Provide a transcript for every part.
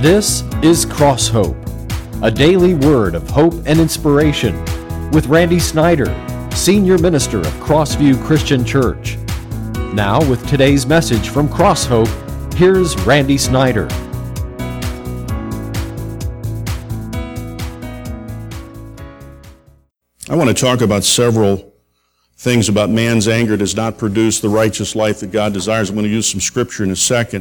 This is Cross Hope, a daily word of hope and inspiration with Randy Snyder, Senior Minister of Crossview Christian Church. Now with today's message from Cross Hope, here's Randy Snyder. I want to talk about several things about man's anger does not produce the righteous life that God desires. I'm going to use some scripture in a second.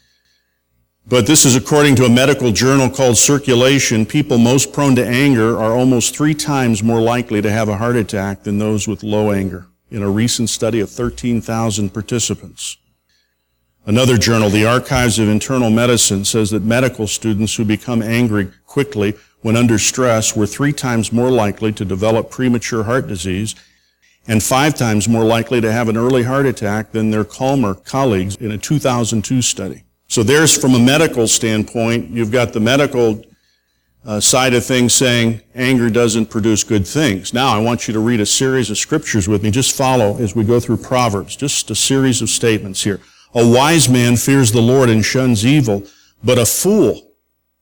But this is according to a medical journal called Circulation. People most prone to anger are almost 3 times more likely to have a heart attack than those with low anger, in a recent study of 13,000 participants. Another journal, the Archives of Internal Medicine, says that medical students who become angry quickly when under stress were 3 times more likely to develop premature heart disease and 5 times more likely to have an early heart attack than their calmer colleagues in a 2002 study. So there's, from a medical standpoint, you've got the medical side of things saying anger doesn't produce good things. Now I want you to read a series of scriptures with me. Just follow as we go through Proverbs. Just a series of statements here. A wise man fears the Lord and shuns evil, but a fool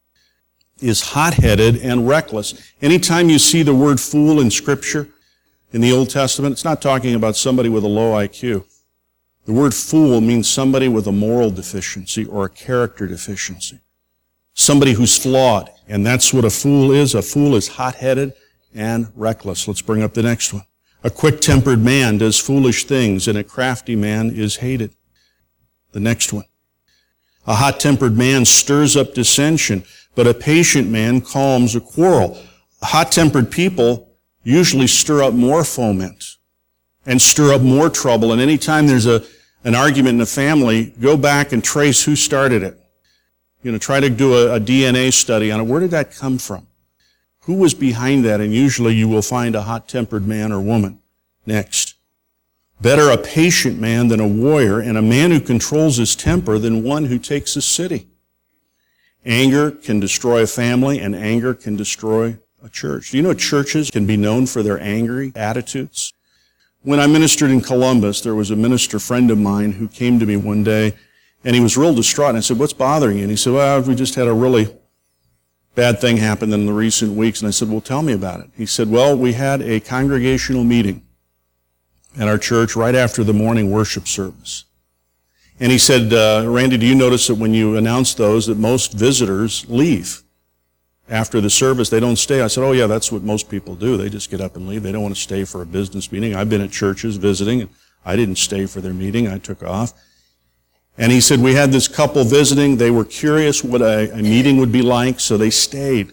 is hot-headed and reckless. Anytime you see the word fool in Scripture, in the Old Testament, it's not talking about somebody with a low IQ. The word fool means somebody with a moral deficiency or a character deficiency. Somebody who's flawed, and that's what a fool is. A fool is hot-headed and reckless. Let's bring up the next one. A quick-tempered man does foolish things, and a crafty man is hated. The next one. A hot-tempered man stirs up dissension, but a patient man calms a quarrel. Hot-tempered people usually stir up more foment and stir up more trouble. And anytime there's an argument in a family, go back and trace who started it. Try to do a DNA study on it. Where did that come from? Who was behind that? And usually you will find a hot-tempered man or woman. Next. Better a patient man than a warrior, and a man who controls his temper than one who takes a city. Anger can destroy a family, and anger can destroy a church. Do you know churches can be known for their angry attitudes? When I ministered in Columbus, there was a minister friend of mine who came to me one day, and he was real distraught. And I said, "What's bothering you?" And he said, "Well, we just had a really bad thing happen in the recent weeks." And I said, "Well, tell me about it." He said, "Well, we had a congregational meeting at our church right after the morning worship service." And he said, "Randy, do you notice that when you announce those, that most visitors leave after the service? They don't stay." I said, "Oh yeah, that's what most people do. They just get up and leave. They don't want to stay for a business meeting. I've been at churches visiting, and I didn't stay for their meeting. I took off." And he said, "We had this couple visiting. They were curious what a meeting would be like, so they stayed.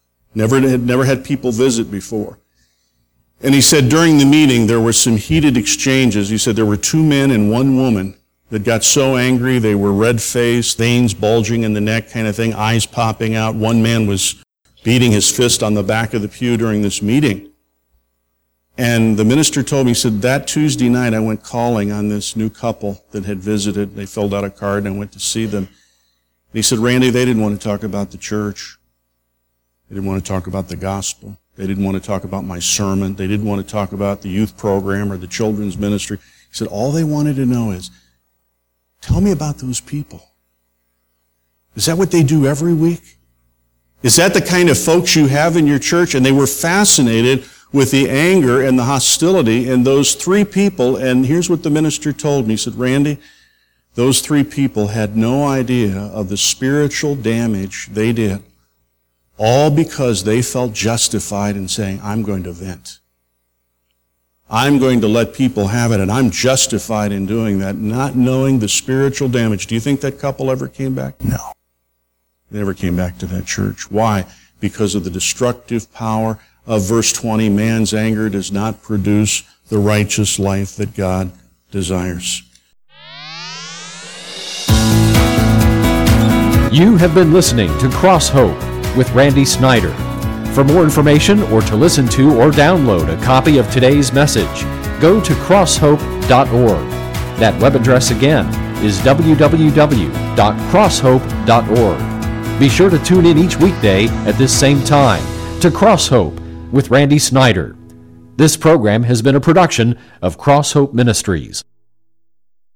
Never had people visit before." And he said during the meeting there were some heated exchanges. He said there were 2 men and 1 woman that got so angry they were red-faced, veins bulging in the neck kind of thing, eyes popping out. One man was beating his fist on the back of the pew during this meeting. And the minister told me, he said, "That Tuesday night I went calling on this new couple that had visited. They filled out a card and I went to see them." And he said, "Randy, they didn't want to talk about the church. They didn't want to talk about the gospel. They didn't want to talk about my sermon. They didn't want to talk about the youth program or the children's ministry." He said, "All they wanted to know is, tell me about those people. Is that what they do every week? Is that the kind of folks you have in your church?" And they were fascinated with the anger and the hostility in those 3 people. And here's what the minister told me. He said, "Randy, those 3 people had no idea of the spiritual damage they did, all because they felt justified in saying, 'I'm going to vent. I'm going to let people have it, and I'm justified in doing that,' not knowing the spiritual damage." Do you think that couple ever came back? No. They never came back to that church. Why? Because of the destructive power of verse 20, man's anger does not produce the righteous life that God desires. You have been listening to Cross Hope with Randy Snyder. For more information or to listen to or download a copy of today's message, go to crosshope.org. That web address again is www.crosshope.org. Be sure to tune in each weekday at this same time to Cross Hope with Randy Snyder. This program has been a production of Cross Hope Ministries.